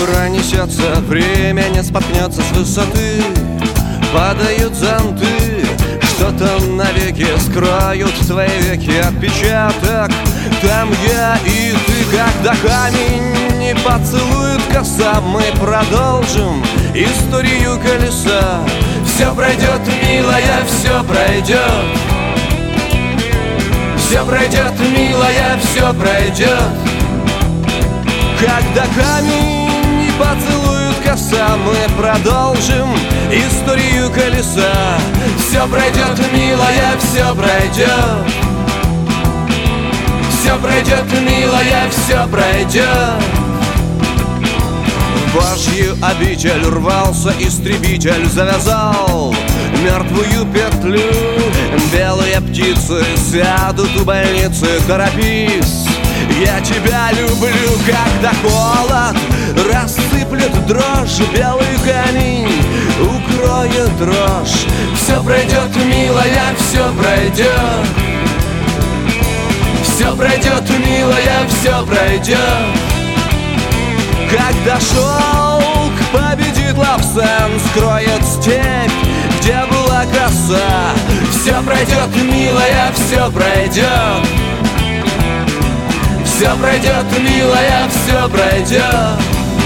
пронесется, время не споткнется с высоты. Падают зонты, что-то навеки скроют твои веки. Отпечаток, там я и ты. Когда камень не поцелует коса, мы продолжим историю колеса. Все пройдет, милая, все пройдет. Все пройдет, милая, все пройдет. Когда камень не поцелует коса, мы продолжим историю колеса. Все пройдет, милая, все пройдет. Все пройдет, милая, все пройдет. В Божью обитель рвался истребитель, завязал мертвую петлю. Белые птицы сядут у больницы, торопись, я тебя люблю. Когда холод рассыплет дрожь, белый камень укроет дрожь. Все пройдет, милая, все пройдет. Все пройдет, милая, все пройдет. Когда шелк победит лавсан, скроет степь, где была коса. Все пройдет, милая, все пройдет. Все пройдет, милая, все пройдет.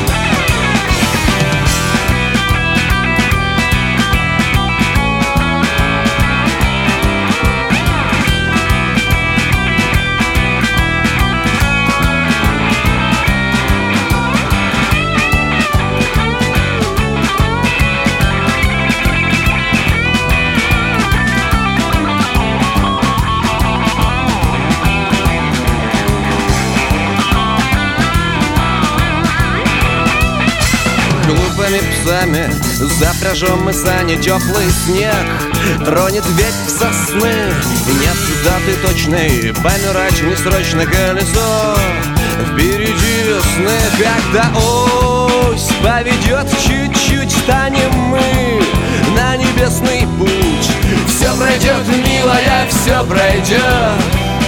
Глупыми псами запряжем мы сани, теплый снег тронет ветвь сосны. Нет даты точной, помирать несрочно колесо впереди весны. Когда ось поведет чуть-чуть, станем мы на небесный путь. Все пройдет, милая, все пройдет.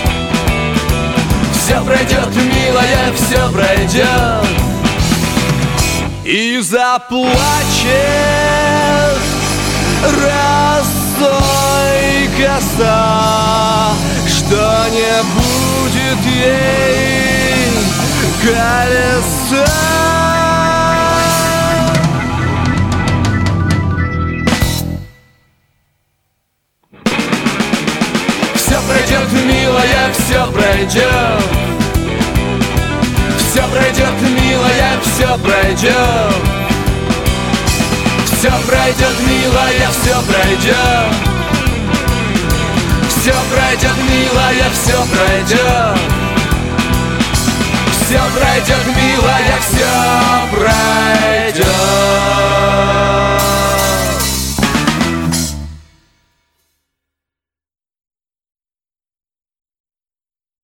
Все пройдет, милая, все пройдет. И заплачет росой коса, что не будет ей колеса. Все пройдет, милая, все пройдет. Все пройдет, милая, все пройдет. Все пройдет, милая, все пройдет. Все пройдет, милая, все пройдет. Все пройдет, милая.